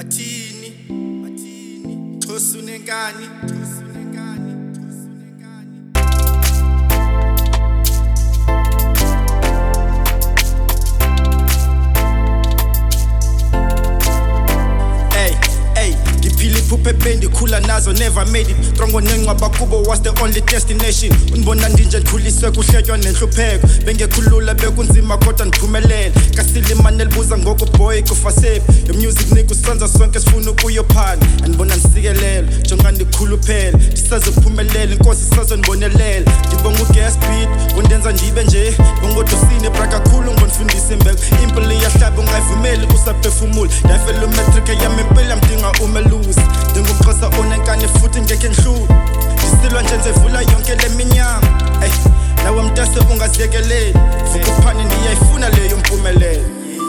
Matini, Tosunengani. Pependi khula nazo never made it Trongo nengcwaba kubo was the only destination Unibona ndinje ndikhuliswe kuhletywa nenhlupheko Bengekhulula bekunzima kodwa ndiphumelele Kasilimane elibuza ngoko boy kufasephi Your music nikusenza sonke sifuna ukuyophana Andibona ndisikelela jonga ndikhuluphele Ndisazophumelela inkosi isazondibonelela Ndibonga ugas beat kondenza ndibe nje Bongodosine bra kakhulu ngondifundisa imbeko Impilo iyahlaba ungayivumeli usaphefumula Ndayifela umetric yami impela mdinga umelusi Ndingumxhosa onenkani futhi ngeke nhlula Ndisilwa nje nzevula yonke le minyango Nawe mntase ungaziyekeleli Vukuphani ndiyayifuna leyo mpumelelo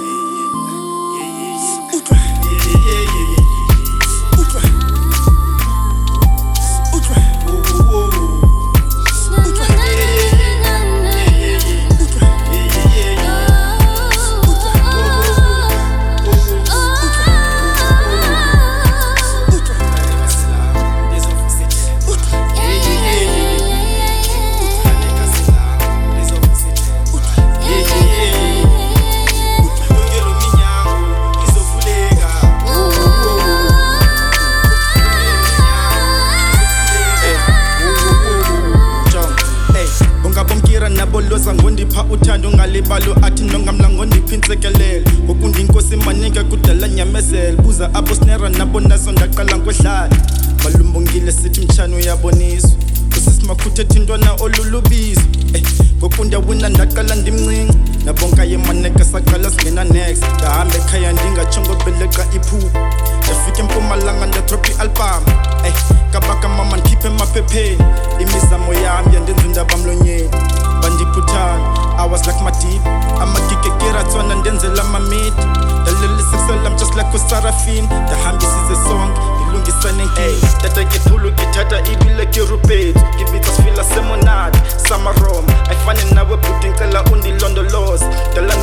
Boloza ngondipha uthando ngalibalo athi nongamla ngondiphinsekelele Ngokundinkosi manike kudala nyamezela Buza abo snera nabo nazo ndaqala ngwehlala Malumbongile sithi mtshana uyaboniswa Usisimakhuthethe intwana olulubizo Ngokunda wina ndaqala ndimncinci Nabonka yemaneke saqala singena next Ndahambe ekhaya ndingachongo beleqa iphupho Ndafika eMpumalanga ndadrop i-album Kabaka mama ndikhiphe emaphepheni Imizamo yami yandenza indaba mlonyeni Bandiputhana, I was like my deep Amagigekira tswana ndenzela amamidi Ndalelisekisela I'm just like uSarafin Ndahambisa song, ndilungisa nenkinga Tata kithulu kithatha ibile kirupethu Ngibitha sifila semonade, samarom Ayifane nawe bhuti ngicela undilondoloze